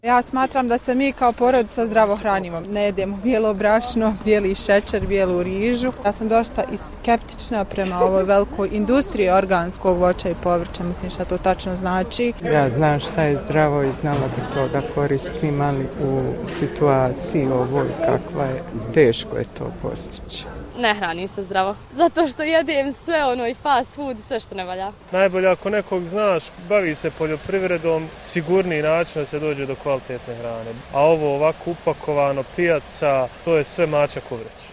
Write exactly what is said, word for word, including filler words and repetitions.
Ja smatram da se mi kao porodica zdravo hranimo. Ne jedemo bijelo brašno, bijeli šećer, bijelu rižu. Ja sam dosta i skeptična prema ovoj velikoj industriji organskog voća i povrća. Mislim šta to tačno znači. Ja znam šta je zdravo i znala bi to da koristim, ali u situaciji ovoj kakva je, teško je to postići. Ne hranim se zdravo, zato što jedem sve ono i fast food i sve što ne valja. Najbolje ako nekog znaš, bavi se poljoprivredom, sigurniji način da se dođe do kvalitetne hrane. A ovo ovako upakovano, pijaca, to je sve mačak u vreći.